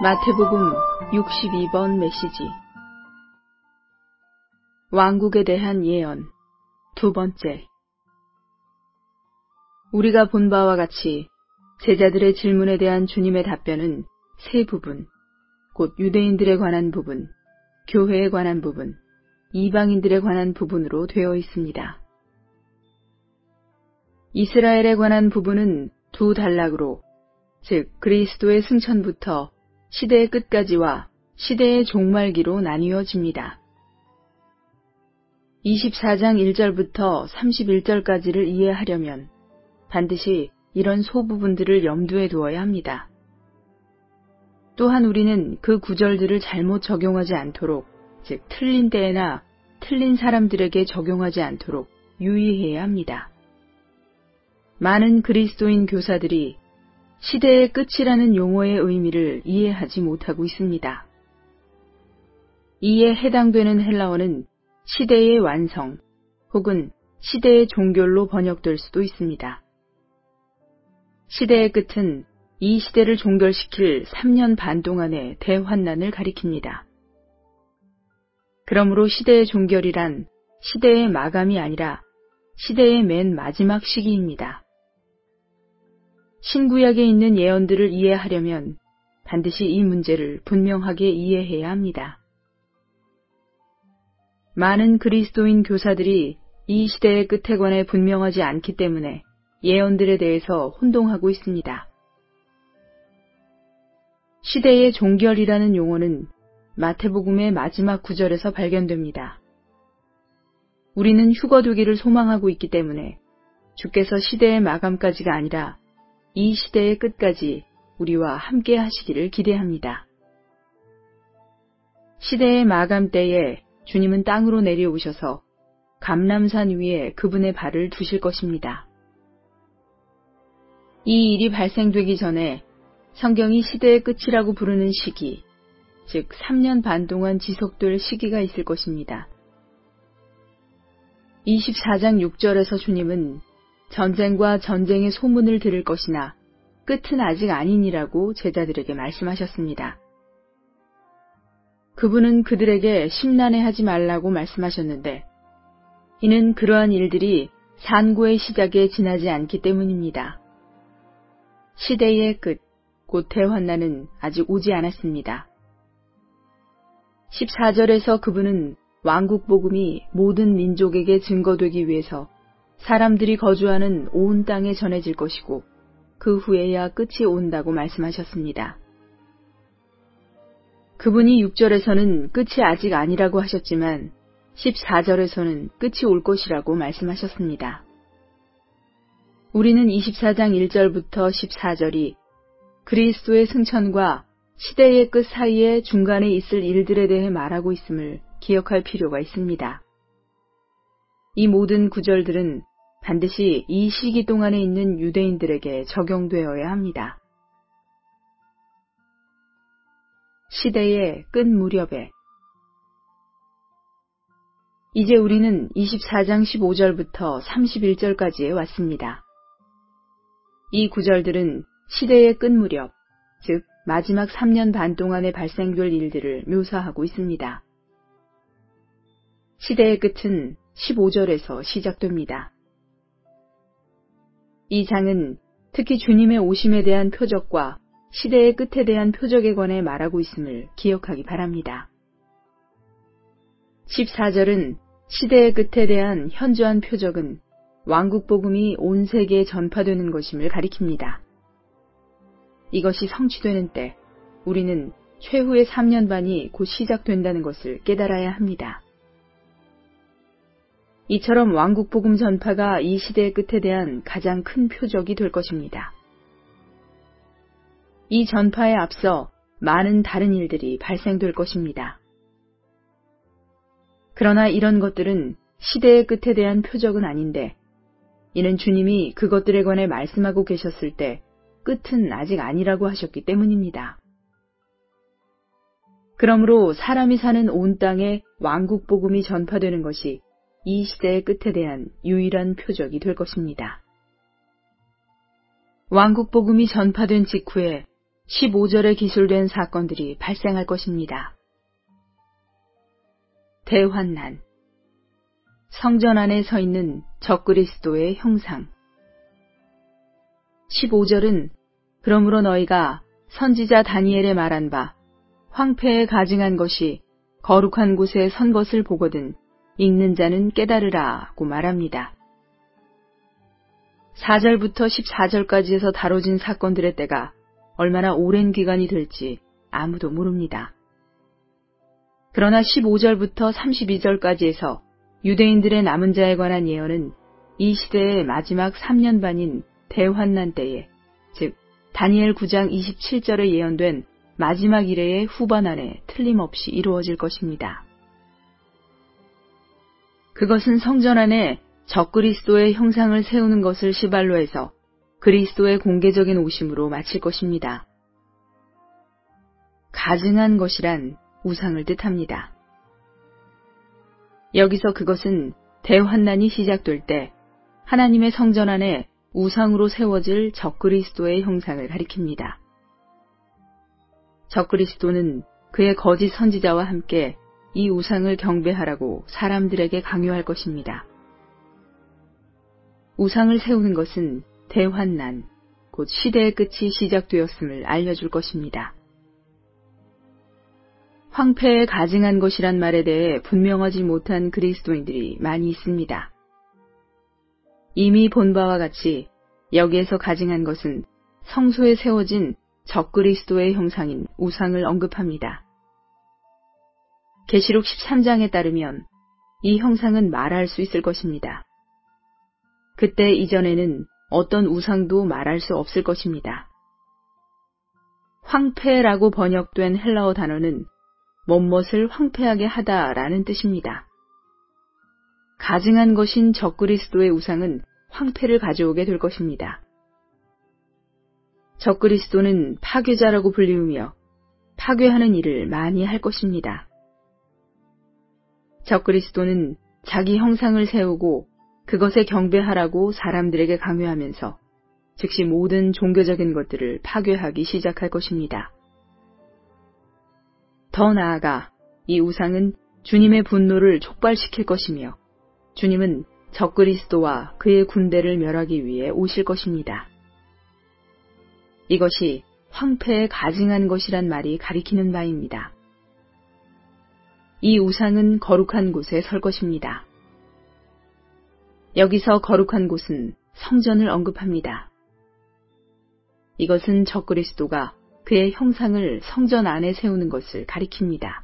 마태복음 62번 메시지. 왕국에 대한 예언. 두 번째. 우리가 본 바와 같이 제자들의 질문에 대한 주님의 답변은 세 부분, 곧 유대인들에 관한 부분, 교회에 관한 부분, 이방인들에 관한 부분으로 되어 있습니다. 이스라엘에 관한 부분은 두 단락으로, 즉 그리스도의 승천부터 시대의 끝까지와 시대의 종말기로 나뉘어집니다. 24장 1절부터 31절까지를 이해하려면 반드시 이런 소부분들을 염두에 두어야 합니다. 또한 우리는 그 구절들을 잘못 적용하지 않도록, 즉 틀린 때에나 틀린 사람들에게 적용하지 않도록 유의해야 합니다. 많은 그리스도인 교사들이 시대의 끝이라는 용어의 의미를 이해하지 못하고 있습니다. 이에 해당되는 헬라어는 시대의 완성 혹은 시대의 종결로 번역될 수도 있습니다. 시대의 끝은 이 시대를 종결시킬 3년 반 동안의 대환난을 가리킵니다. 그러므로 시대의 종결이란 시대의 마감이 아니라 시대의 맨 마지막 시기입니다. 신구약에 있는 예언들을 이해하려면 반드시 이 문제를 분명하게 이해해야 합니다. 많은 그리스도인 교사들이 이 시대의 끝에 관해 분명하지 않기 때문에 예언들에 대해서 혼동하고 있습니다. 시대의 종결이라는 용어는 마태복음의 마지막 구절에서 발견됩니다. 우리는 휴거되기를 소망하고 있기 때문에 주께서 시대의 마감까지가 아니라 이 시대의 끝까지 우리와 함께 하시기를 기대합니다. 시대의 마감 때에 주님은 땅으로 내려오셔서 감람산 위에 그분의 발을 두실 것입니다. 이 일이 발생되기 전에 성경이 시대의 끝이라고 부르는 시기, 즉 3년 반 동안 지속될 시기가 있을 것입니다. 24장 6절에서 주님은 전쟁과 전쟁의 소문을 들을 것이나 끝은 아직 아니니라고 제자들에게 말씀하셨습니다. 그분은 그들에게 심란해하지 말라고 말씀하셨는데 이는 그러한 일들이 산고의 시작에 지나지 않기 때문입니다. 시대의 끝, 곧 대환난은 아직 오지 않았습니다. 14절에서 그분은 왕국 복음이 모든 민족에게 증거되기 위해서 사람들이 거주하는 온 땅에 전해질 것이고 그 후에야 끝이 온다고 말씀하셨습니다. 그분이 6절에서는 끝이 아직 아니라고 하셨지만 14절에서는 끝이 올 것이라고 말씀하셨습니다. 우리는 24장 1절부터 14절이 그리스도의 승천과 시대의 끝 사이에 중간에 있을 일들에 대해 말하고 있음을 기억할 필요가 있습니다. 이 모든 구절들은 반드시 이 시기 동안에 있는 유대인들에게 적용되어야 합니다. 시대의 끝 무렵에 이제 우리는 24장 15절부터 31절까지에 왔습니다. 이 구절들은 시대의 끝 무렵, 즉 마지막 3년 반 동안에 발생될 일들을 묘사하고 있습니다. 시대의 끝은 15절에서 시작됩니다. 이 장은 특히 주님의 오심에 대한 표적과 시대의 끝에 대한 표적에 관해 말하고 있음을 기억하기 바랍니다. 14절은 시대의 끝에 대한 현저한 표적은 왕국 복음이 온 세계에 전파되는 것임을 가리킵니다. 이것이 성취되는 때 우리는 최후의 3년 반이 곧 시작된다는 것을 깨달아야 합니다. 이처럼 왕국 복음 전파가 이 시대의 끝에 대한 가장 큰 표적이 될 것입니다. 이 전파에 앞서 많은 다른 일들이 발생될 것입니다. 그러나 이런 것들은 시대의 끝에 대한 표적은 아닌데 이는 주님이 그것들에 관해 말씀하고 계셨을 때 끝은 아직 아니라고 하셨기 때문입니다. 그러므로 사람이 사는 온 땅에 왕국 복음이 전파되는 것이 이 시대의 끝에 대한 유일한 표적이 될 것입니다. 왕국 복음이 전파된 직후에 15절에 기술된 사건들이 발생할 것입니다. 대환난, 성전 안에 서 있는 적그리스도의 형상. 15절은 그러므로 너희가 선지자 다니엘의 말한 바 황폐에 가증한 것이 거룩한 곳에 선 것을 보거든 읽는 자는 깨달으라고 말합니다. 4절부터 14절까지에서 다뤄진 사건들의 때가 얼마나 오랜 기간이 될지 아무도 모릅니다. 그러나 15절부터 32절까지에서 유대인들의 남은 자에 관한 예언은 이 시대의 마지막 3년 반인 대환난 때에, 즉 다니엘 9장 27절에 예언된 마지막 이래의 후반 안에 틀림없이 이루어질 것입니다. 그것은 성전 안에 적그리스도의 형상을 세우는 것을 시발로 해서 그리스도의 공개적인 오심으로 마칠 것입니다. 가증한 것이란 우상을 뜻합니다. 여기서 그것은 대환난이 시작될 때 하나님의 성전 안에 우상으로 세워질 적그리스도의 형상을 가리킵니다. 적그리스도는 그의 거짓 선지자와 함께 이 우상을 경배하라고 사람들에게 강요할 것입니다. 우상을 세우는 것은 대환난, 곧 시대의 끝이 시작되었음을 알려줄 것입니다. 황폐에 가증한 것이란 말에 대해 분명하지 못한 그리스도인들이 많이 있습니다. 이미 본 바와 같이 여기에서 가증한 것은 성소에 세워진 적그리스도의 형상인 우상을 언급합니다. 계시록 13장에 따르면 이 형상은 말할 수 있을 것입니다. 그때 이전에는 어떤 우상도 말할 수 없을 것입니다. 황폐라고 번역된 헬라어 단어는 못못을 황폐하게 하다라는 뜻입니다. 가증한 것인 적그리스도의 우상은 황폐를 가져오게 될 것입니다. 적그리스도는 파괴자라고 불리우며 파괴하는 일을 많이 할 것입니다. 적그리스도는 자기 형상을 세우고 그것에 경배하라고 사람들에게 강요하면서 즉시 모든 종교적인 것들을 파괴하기 시작할 것입니다. 더 나아가 이 우상은 주님의 분노를 촉발시킬 것이며 주님은 적그리스도와 그의 군대를 멸하기 위해 오실 것입니다. 이것이 황폐에 가증한 것이란 말이 가리키는 바입니다. 이 우상은 거룩한 곳에 설 것입니다. 여기서 거룩한 곳은 성전을 언급합니다. 이것은 적그리스도가 그의 형상을 성전 안에 세우는 것을 가리킵니다.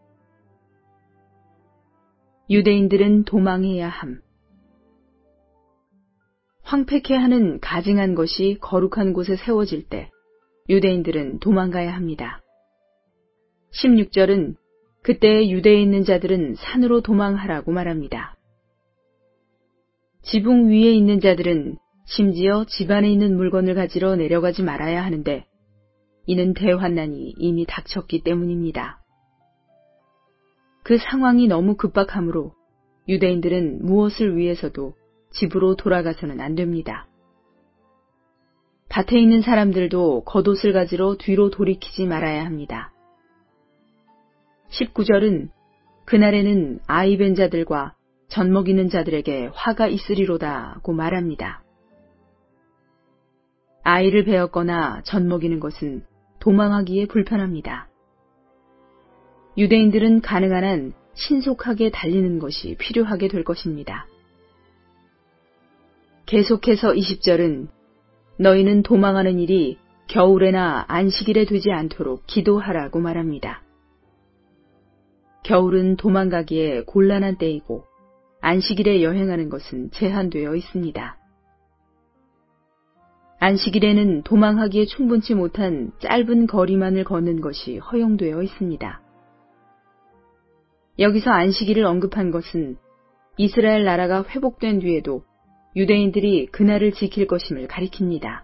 유대인들은 도망해야 함. 황폐케 하는 가증한 것이 거룩한 곳에 세워질 때 유대인들은 도망가야 합니다. 16절은 그때 유대에 있는 자들은 산으로 도망하라고 말합니다. 지붕 위에 있는 자들은 심지어 집 안에 있는 물건을 가지러 내려가지 말아야 하는데 이는 대환난이 이미 닥쳤기 때문입니다. 그 상황이 너무 급박하므로 유대인들은 무엇을 위해서도 집으로 돌아가서는 안 됩니다. 밭에 있는 사람들도 겉옷을 가지러 뒤로 돌이키지 말아야 합니다. 19절은 그날에는 아이 벤 자들과 젖 먹이는 자들에게 화가 있으리로다고 말합니다. 아이를 베었거나 젖 먹이는 것은 도망하기에 불편합니다. 유대인들은 가능한 한 신속하게 달리는 것이 필요하게 될 것입니다. 계속해서 20절은 너희는 도망하는 일이 겨울에나 안식일에 되지 않도록 기도하라고 말합니다. 겨울은 도망가기에 곤란한 때이고 안식일에 여행하는 것은 제한되어 있습니다. 안식일에는 도망하기에 충분치 못한 짧은 거리만을 걷는 것이 허용되어 있습니다. 여기서 안식일을 언급한 것은 이스라엘 나라가 회복된 뒤에도 유대인들이 그날을 지킬 것임을 가리킵니다.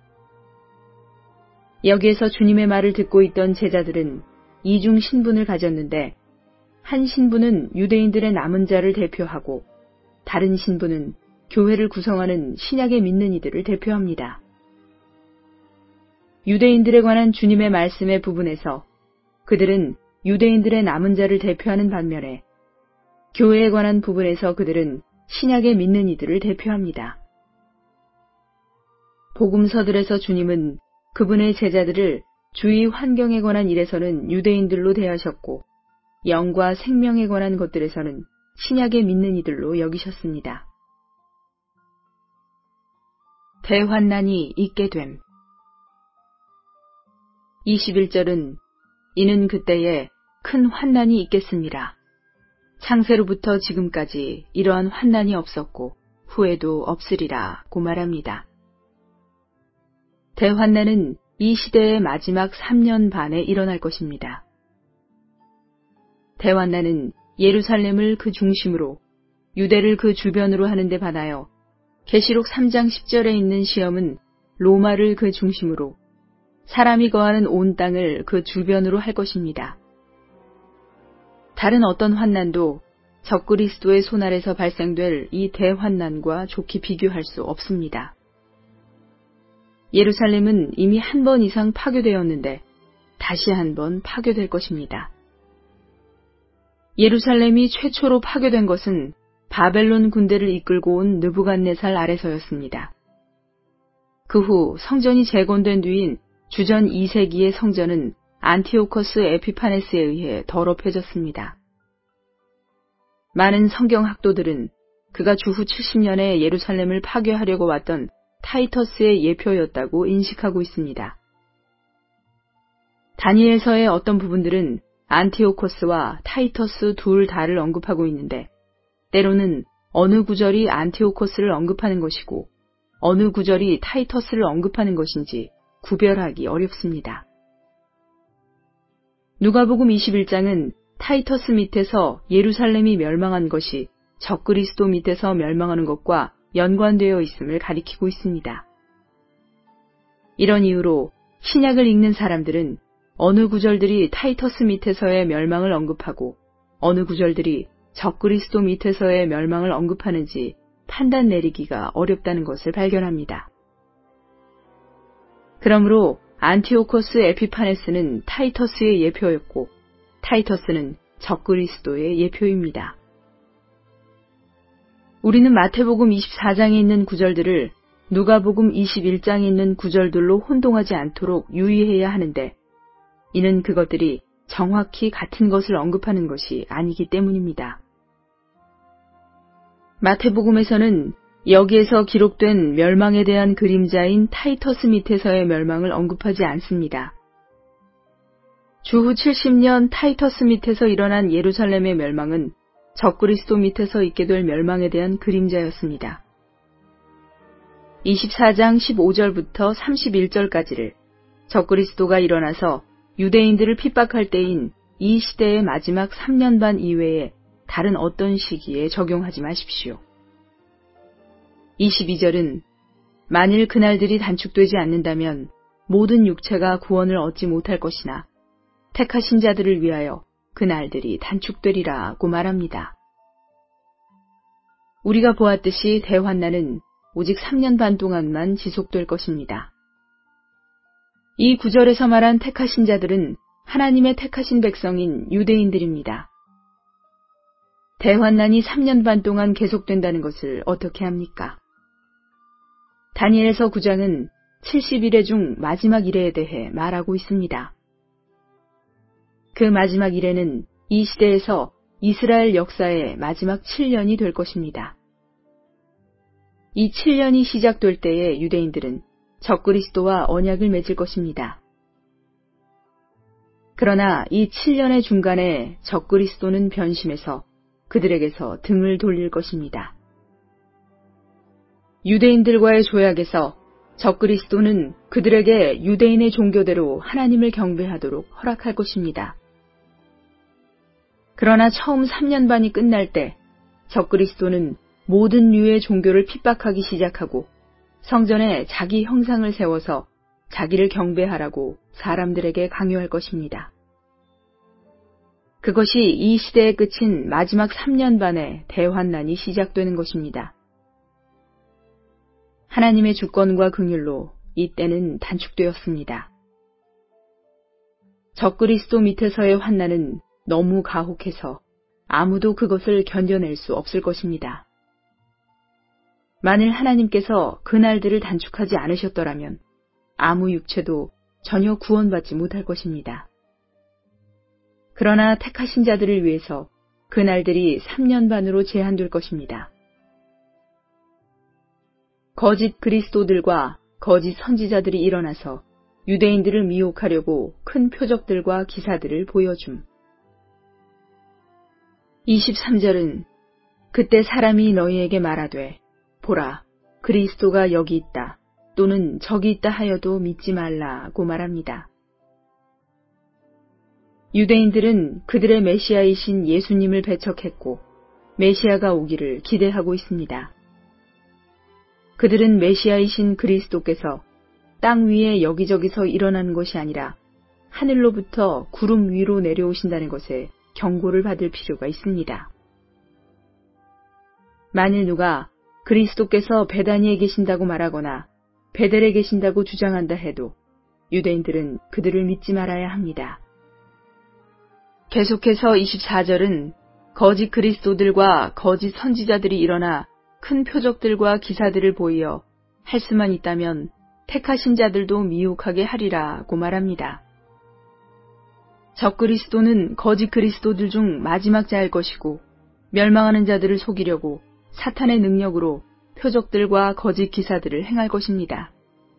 여기에서 주님의 말을 듣고 있던 제자들은 이중 신분을 가졌는데 한 신분은 유대인들의 남은 자를 대표하고 다른 신분은 교회를 구성하는 신약에 믿는 이들을 대표합니다. 유대인들에 관한 주님의 말씀의 부분에서 그들은 유대인들의 남은 자를 대표하는 반면에 교회에 관한 부분에서 그들은 신약에 믿는 이들을 대표합니다. 복음서들에서 주님은 그분의 제자들을 주위 환경에 관한 일에서는 유대인들로 대하셨고 영과 생명에 관한 것들에서는 신약에 믿는 이들로 여기셨습니다. 대환난이 있게 됨. 21절은 이는 그때에 큰 환난이 있겠습니다. 창세로부터 지금까지 이러한 환난이 없었고 후에도 없으리라고 말합니다. 대환난은 이 시대의 마지막 3년 반에 일어날 것입니다. 대환난은 예루살렘을 그 중심으로 유대를 그 주변으로 하는 데 반하여 계시록 3장 10절에 있는 시험은 로마를 그 중심으로 사람이 거하는 온 땅을 그 주변으로 할 것입니다. 다른 어떤 환난도 적그리스도의 손 아래서 발생될 이 대환난과 좋게 비교할 수 없습니다. 예루살렘은 이미 한 번 이상 파괴되었는데 다시 한 번 파괴될 것입니다. 예루살렘이 최초로 파괴된 것은 바벨론 군대를 이끌고 온 느부갓네살 아래서였습니다. 그 후 성전이 재건된 뒤인 주전 2세기의 성전은 안티오커스 에피파네스에 의해 더럽혀졌습니다. 많은 성경학도들은 그가 주후 70년에 예루살렘을 파괴하려고 왔던 타이터스의 예표였다고 인식하고 있습니다. 다니엘서의 어떤 부분들은 안티오코스와 타이터스 둘 다를 언급하고 있는데 때로는 어느 구절이 안티오코스를 언급하는 것이고 어느 구절이 타이터스를 언급하는 것인지 구별하기 어렵습니다. 누가복음 21장은 타이터스 밑에서 예루살렘이 멸망한 것이 적그리스도 밑에서 멸망하는 것과 연관되어 있음을 가리키고 있습니다. 이런 이유로 신약을 읽는 사람들은 어느 구절들이 타이터스 밑에서의 멸망을 언급하고 어느 구절들이 적그리스도 밑에서의 멸망을 언급하는지 판단 내리기가 어렵다는 것을 발견합니다. 그러므로 안티오코스 에피파네스는 타이터스의 예표였고 타이터스는 적그리스도의 예표입니다. 우리는 마태복음 24장에 있는 구절들을 누가복음 21장에 있는 구절들로 혼동하지 않도록 유의해야 하는데 이는 그것들이 정확히 같은 것을 언급하는 것이 아니기 때문입니다. 마태복음에서는 여기에서 기록된 멸망에 대한 그림자인 타이터스 밑에서의 멸망을 언급하지 않습니다. 주후 70년 타이터스 밑에서 일어난 예루살렘의 멸망은 적그리스도 밑에서 있게 될 멸망에 대한 그림자였습니다. 24장 15절부터 31절까지를 적그리스도가 일어나서 유대인들을 핍박할 때인 이 시대의 마지막 3년 반 이외에 다른 어떤 시기에 적용하지 마십시오. 22절은 만일 그날들이 단축되지 않는다면 모든 육체가 구원을 얻지 못할 것이나 택하신 자들을 위하여 그날들이 단축되리라고 말합니다. 우리가 보았듯이 대환난은 오직 3년 반 동안만 지속될 것입니다. 이 구절에서 말한 택하신 자들은 하나님의 택하신 백성인 유대인들입니다. 대환난이 3년 반 동안 계속된다는 것을 어떻게 합니까? 다니엘서 9장은 70일의 중 마지막 일에 대해 말하고 있습니다. 그 마지막 일에는 이 시대에서 이스라엘 역사의 마지막 7년이 될 것입니다. 이 7년이 시작될 때에 유대인들은 적그리스도와 언약을 맺을 것입니다. 그러나 이 7년의 중간에 적그리스도는 변심해서 그들에게서 등을 돌릴 것입니다. 유대인들과의 조약에서 적그리스도는 그들에게 유대인의 종교대로 하나님을 경배하도록 허락할 것입니다. 그러나 처음 3년 반이 끝날 때 적그리스도는 모든 류의 종교를 핍박하기 시작하고 성전에 자기 형상을 세워서 자기를 경배하라고 사람들에게 강요할 것입니다. 그것이 이 시대의 끝인 마지막 3년 반에 대환난이 시작되는 것입니다. 하나님의 주권과 긍휼로 이 때는 단축되었습니다. 적그리스도 밑에서의 환난은 너무 가혹해서 아무도 그것을 견뎌낼 수 없을 것입니다. 만일 하나님께서 그날들을 단축하지 않으셨더라면 아무 육체도 전혀 구원받지 못할 것입니다. 그러나 택하신 자들을 위해서 그날들이 3년 반으로 제한될 것입니다. 거짓 그리스도들과 거짓 선지자들이 일어나서 유대인들을 미혹하려고 큰 표적들과 기사들을 보여줌. 23절은 그때 사람이 너희에게 말하되 보라 그리스도가 여기 있다 또는 저기 있다 하여도 믿지 말라고 말합니다. 유대인들은 그들의 메시아이신 예수님을 배척했고 메시아가 오기를 기대하고 있습니다. 그들은 메시아이신 그리스도께서 땅 위에 여기저기서 일어나는 것이 아니라 하늘로부터 구름 위로 내려오신다는 것에 경고를 받을 필요가 있습니다. 만일 누가 그리스도께서 베다니에 계신다고 말하거나 베델에 계신다고 주장한다 해도 유대인들은 그들을 믿지 말아야 합니다. 계속해서 24절은 거짓 그리스도들과 거짓 선지자들이 일어나 큰 표적들과 기사들을 보이어 할 수만 있다면 택하신 자들도 미혹하게 하리라고 말합니다. 적그리스도는 거짓 그리스도들 중 마지막 자일 것이고 멸망하는 자들을 속이려고 사탄의 능력으로 표적들과 거짓 기사들을 행할 것입니다.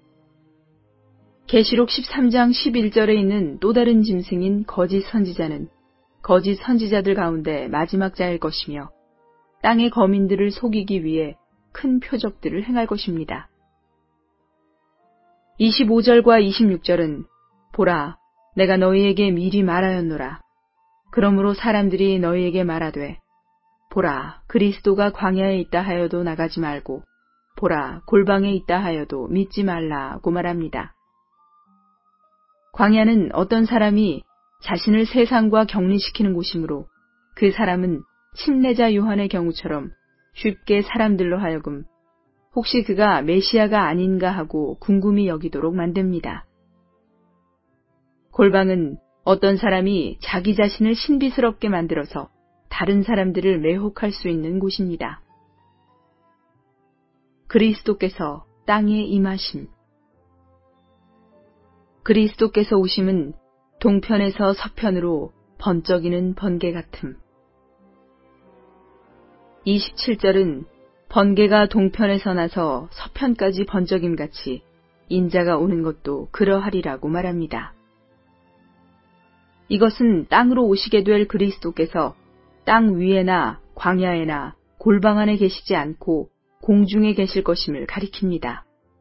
계시록 13장 11절에 있는 또 다른 짐승인 거짓 선지자는 거짓 선지자들 가운데 마지막 자일 것이며 땅의 거민들을 속이기 위해 큰 표적들을 행할 것입니다. 25절과 26절은 보라 내가 너희에게 미리 말하였노라. 그러므로 사람들이 너희에게 말하되 보라 그리스도가 광야에 있다 하여도 나가지 말고 보라 골방에 있다 하여도 믿지 말라고 말합니다. 광야는 어떤 사람이 자신을 세상과 격리시키는 곳이므로 그 사람은 침례자 요한의 경우처럼 쉽게 사람들로 하여금 혹시 그가 메시아가 아닌가 하고 궁금히 여기도록 만듭니다. 골방은 어떤 사람이 자기 자신을 신비스럽게 만들어서 다른 사람들을 매혹할 수 있는 곳입니다. 그리스도께서 땅에 임하심. 그리스도께서 오심은 동편에서 서편으로 번쩍이는 번개 같음. 27절은 번개가 동편에서 나서 서편까지 번쩍임같이 인자가 오는 것도 그러하리라고 말합니다. 이것은 땅으로 오시게 될 그리스도께서 땅 위에나 광야에나 골방 안에 계시지 않고 공중에 계실 것임을 가리킵니다.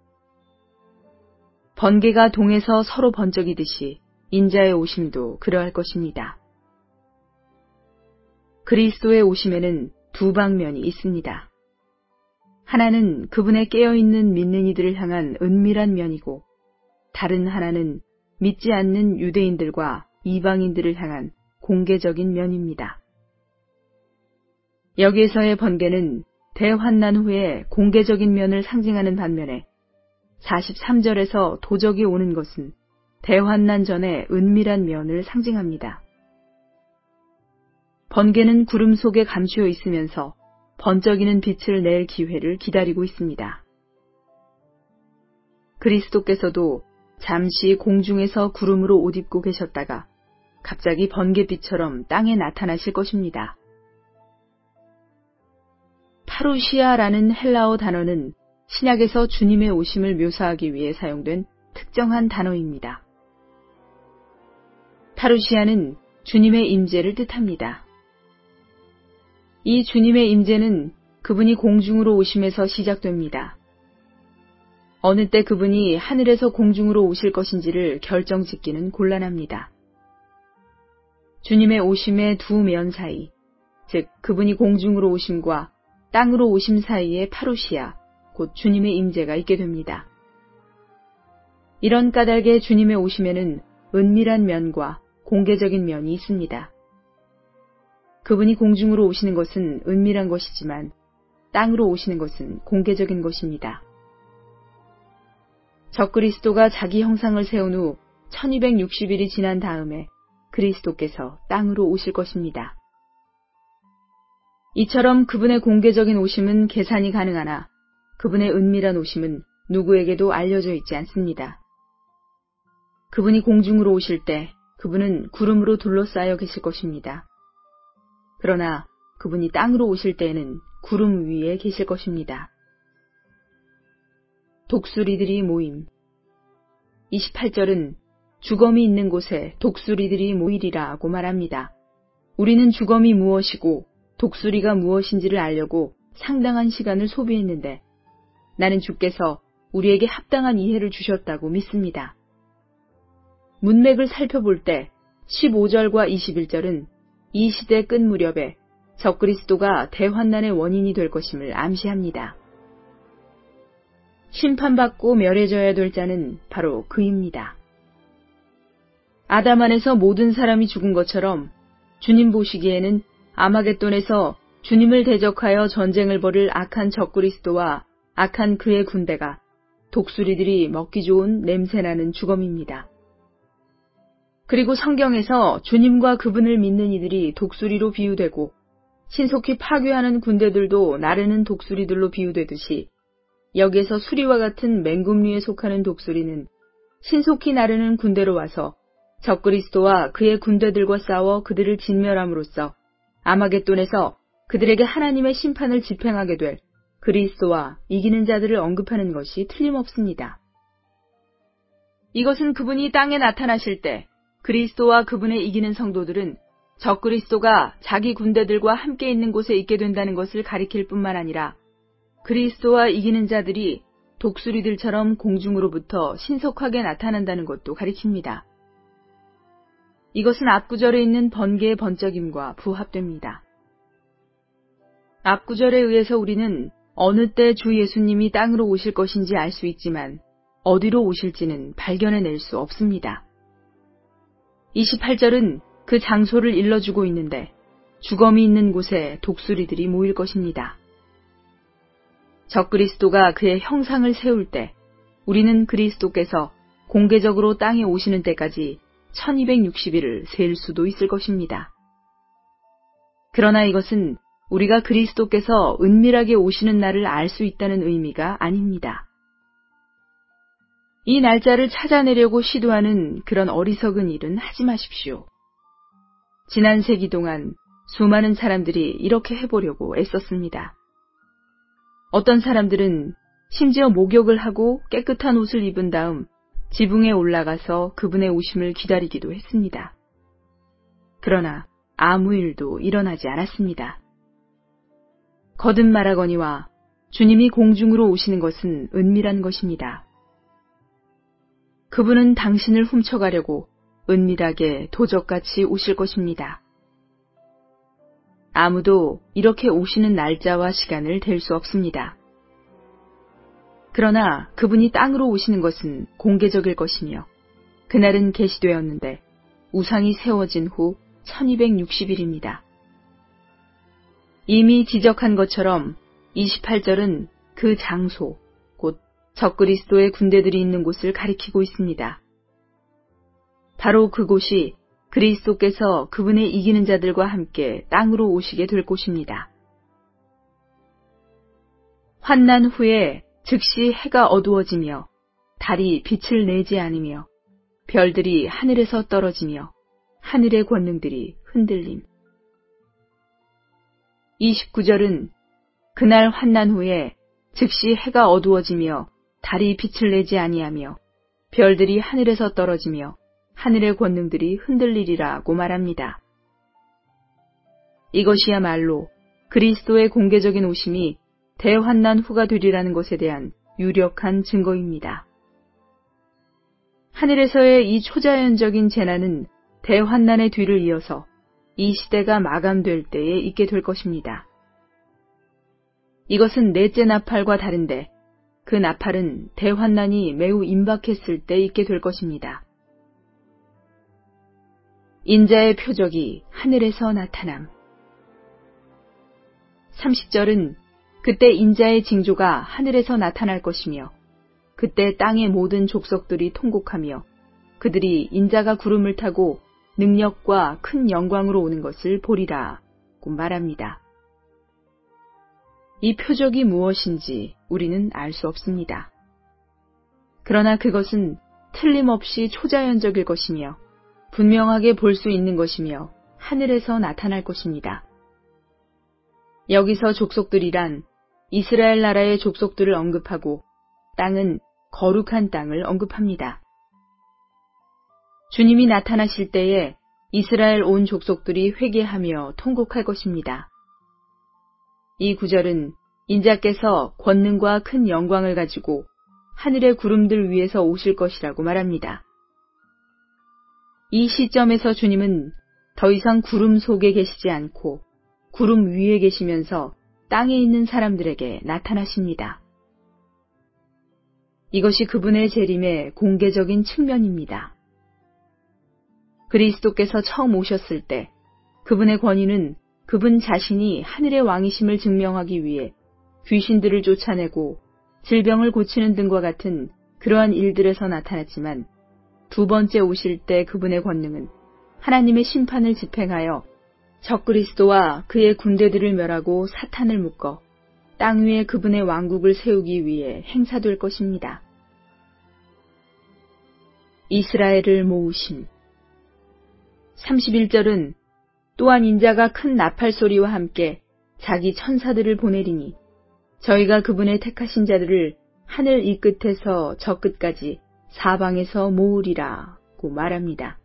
번개가 동에서 서로 번쩍이듯이 인자의 오심도 그러할 것입니다. 그리스도의 오심에는 두 방면이 있습니다. 하나는 그분의 깨어있는 믿는 이들을 향한 은밀한 면이고 다른 하나는 믿지 않는 유대인들과 이방인들을 향한 공개적인 면입니다. 여기에서의 번개는 대환난 후에 공개적인 면을 상징하는 반면에 43절에서 도적이 오는 것은 대환난 전의 은밀한 면을 상징합니다. 번개는 구름 속에 감추어 있으면서 번쩍이는 빛을 낼 기회를 기다리고 있습니다. 그리스도께서도 잠시 공중에서 구름으로 옷 입고 계셨다가 갑자기 번개빛처럼 땅에 나타나실 것입니다. 파루시아라는 헬라어 단어는 신약에서 주님의 오심을 묘사하기 위해 사용된 특정한 단어입니다. 파루시아는 주님의 임재를 뜻합니다. 이 주님의 임재는 그분이 공중으로 오심에서 시작됩니다. 어느 때 그분이 하늘에서 공중으로 오실 것인지를 결정짓기는 곤란합니다. 주님의 오심의 두 면 사이, 즉 그분이 공중으로 오심과 땅으로 오심 사이에 파루시아, 곧 주님의 임재가 있게 됩니다. 이런 까닭에 주님의 오심에는 은밀한 면과 공개적인 면이 있습니다. 그분이 공중으로 오시는 것은 은밀한 것이지만 땅으로 오시는 것은 공개적인 것입니다. 적그리스도가 자기 형상을 세운 후 1260일이 지난 다음에 그리스도께서 땅으로 오실 것입니다. 이처럼 그분의 공개적인 오심은 계산이 가능하나 그분의 은밀한 오심은 누구에게도 알려져 있지 않습니다. 그분이 공중으로 오실 때 그분은 구름으로 둘러싸여 계실 것입니다. 그러나 그분이 땅으로 오실 때에는 구름 위에 계실 것입니다. 독수리들이 모임. 28절은 주검이 있는 곳에 독수리들이 모이리라고 말합니다. 우리는 주검이 무엇이고 독수리가 무엇인지를 알려고 상당한 시간을 소비했는데 나는 주께서 우리에게 합당한 이해를 주셨다고 믿습니다. 문맥을 살펴볼 때 15절과 21절은 이 시대 끝 무렵에 적그리스도가 대환난의 원인이 될 것임을 암시합니다. 심판받고 멸해져야 될 자는 바로 그입니다. 아담 안에서 모든 사람이 죽은 것처럼 주님 보시기에는 아마겟돈에서 주님을 대적하여 전쟁을 벌일 악한 적그리스도와 악한 그의 군대가 독수리들이 먹기 좋은 냄새나는 주검입니다. 그리고 성경에서 주님과 그분을 믿는 이들이 독수리로 비유되고 신속히 파괴하는 군대들도 나르는 독수리들로 비유되듯이 여기에서 수리와 같은 맹금류에 속하는 독수리는 신속히 나르는 군대로 와서 적그리스도와 그의 군대들과 싸워 그들을 진멸함으로써 아마겟돈에서 그들에게 하나님의 심판을 집행하게 될 그리스도와 이기는 자들을 언급하는 것이 틀림없습니다. 이것은 그분이 땅에 나타나실 때 그리스도와 그분의 이기는 성도들은 적그리스도가 자기 군대들과 함께 있는 곳에 있게 된다는 것을 가리킬 뿐만 아니라 그리스도와 이기는 자들이 독수리들처럼 공중으로부터 신속하게 나타난다는 것도 가리킵니다. 이것은 앞구절에 있는 번개의 번쩍임과 부합됩니다. 앞구절에 의해서 우리는 어느 때 주 예수님이 땅으로 오실 것인지 알 수 있지만 어디로 오실지는 발견해낼 수 없습니다. 28절은 그 장소를 일러주고 있는데 주검이 있는 곳에 독수리들이 모일 것입니다. 적그리스도가 그의 형상을 세울 때 우리는 그리스도께서 공개적으로 땅에 오시는 때까지 1260일을 셀 수도 있을 것입니다. 그러나 이것은 우리가 그리스도께서 은밀하게 오시는 날을 알 수 있다는 의미가 아닙니다. 이 날짜를 찾아내려고 시도하는 그런 어리석은 일은 하지 마십시오. 지난 세기 동안 수많은 사람들이 이렇게 해보려고 애썼습니다. 어떤 사람들은 심지어 목욕을 하고 깨끗한 옷을 입은 다음 지붕에 올라가서 그분의 오심을 기다리기도 했습니다. 그러나 아무 일도 일어나지 않았습니다. 거듭 말하거니와 주님이 공중으로 오시는 것은 은밀한 것입니다. 그분은 당신을 훔쳐가려고 은밀하게 도적같이 오실 것입니다. 아무도 이렇게 오시는 날짜와 시간을 댈 수 없습니다. 그러나 그분이 땅으로 오시는 것은 공개적일 것이며 그날은 계시되었는데 우상이 세워진 후 1260일입니다. 이미 지적한 것처럼 28절은 그 장소, 곧 적그리스도의 군대들이 있는 곳을 가리키고 있습니다. 바로 그곳이 그리스도께서 그분의 이기는 자들과 함께 땅으로 오시게 될 곳입니다. 환난 후에 즉시 해가 어두워지며 달이 빛을 내지 않으며 별들이 하늘에서 떨어지며 하늘의 권능들이 흔들림. 29절은 그날 환난 후에 즉시 해가 어두워지며 달이 빛을 내지 아니하며 별들이 하늘에서 떨어지며 하늘의 권능들이 흔들리리라고 말합니다. 이것이야말로 그리스도의 공개적인 오심이 대환난 후가 되리라는 것에 대한 유력한 증거입니다. 하늘에서의 이 초자연적인 재난은 대환난의 뒤를 이어서 이 시대가 마감될 때에 있게 될 것입니다. 이것은 넷째 나팔과 다른데 그 나팔은 대환난이 매우 임박했을 때 있게 될 것입니다. 인자의 표적이 하늘에서 나타남. 30절은 그때 인자의 징조가 하늘에서 나타날 것이며 그때 땅의 모든 족속들이 통곡하며 그들이 인자가 구름을 타고 능력과 큰 영광으로 오는 것을 보리라고 말합니다. 이 표적이 무엇인지 우리는 알 수 없습니다. 그러나 그것은 틀림없이 초자연적일 것이며 분명하게 볼 수 있는 것이며 하늘에서 나타날 것입니다. 여기서 족속들이란 이스라엘 나라의 족속들을 언급하고 땅은 거룩한 땅을 언급합니다. 주님이 나타나실 때에 이스라엘 온 족속들이 회개하며 통곡할 것입니다. 이 구절은 인자께서 권능과 큰 영광을 가지고 하늘의 구름들 위에서 오실 것이라고 말합니다. 이 시점에서 주님은 더 이상 구름 속에 계시지 않고 구름 위에 계시면서 땅에 있는 사람들에게 나타나십니다. 이것이 그분의 재림의 공개적인 측면입니다. 그리스도께서 처음 오셨을 때 그분의 권위는 그분 자신이 하늘의 왕이심을 증명하기 위해 귀신들을 쫓아내고 질병을 고치는 등과 같은 그러한 일들에서 나타났지만 두 번째 오실 때 그분의 권능은 하나님의 심판을 집행하여 적그리스도와 그의 군대들을 멸하고 사탄을 묶어 땅 위에 그분의 왕국을 세우기 위해 행사될 것입니다. 이스라엘을 모으심. 31절은 또한 인자가 큰 나팔 소리와 함께 자기 천사들을 보내리니 저희가 그분의 택하신 자들을 하늘 이 끝에서 저 끝까지 사방에서 모으리라고 말합니다.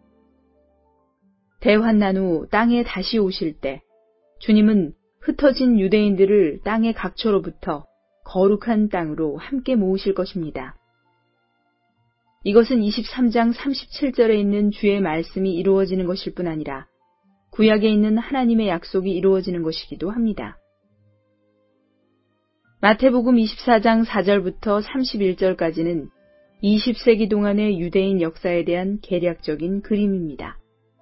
대환난 후 땅에 다시 오실 때 주님은 흩어진 유대인들을 땅의 각처로부터 거룩한 땅으로 함께 모으실 것입니다. 이것은 23장 37절에 있는 주의 말씀이 이루어지는 것일 뿐 아니라 구약에 있는 하나님의 약속이 이루어지는 것이기도 합니다. 마태복음 24장 4절부터 31절까지는 20세기 동안의 유대인 역사에 대한 개략적인 그림입니다.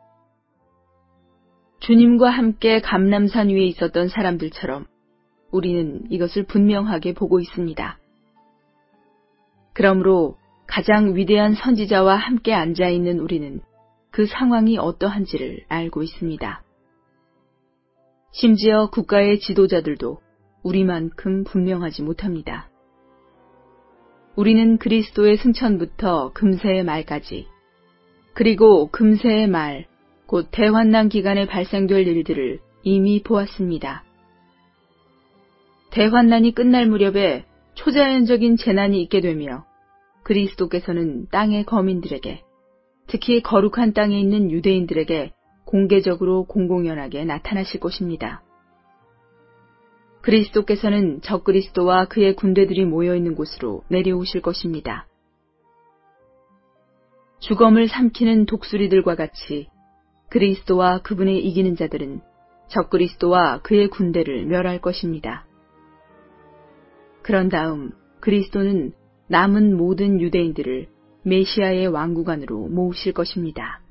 주님과 함께 감람산 위에 있었던 사람들처럼 우리는 이것을 분명하게 보고 있습니다. 그러므로 가장 위대한 선지자와 함께 앉아있는 우리는 그 상황이 어떠한지를 알고 있습니다. 심지어 국가의 지도자들도 우리만큼 분명하지 못합니다. 우리는 그리스도의 승천부터 금세의 말까지, 그리고 금세의 말, 곧 대환난 기간에 발생될 일들을 이미 보았습니다. 대환난이 끝날 무렵에 초자연적인 재난이 있게 되며 그리스도께서는 땅의 거민들에게, 특히 거룩한 땅에 있는 유대인들에게 공개적으로 공공연하게 나타나실 것입니다. 그리스도께서는 적그리스도와 그의 군대들이 모여있는 곳으로 내려오실 것입니다. 주검을 삼키는 독수리들과 같이 그리스도와 그분의 이기는 자들은 적그리스도와 그의 군대를 멸할 것입니다. 그런 다음 그리스도는 남은 모든 유대인들을 메시아의 왕국 안으로 모으실 것입니다.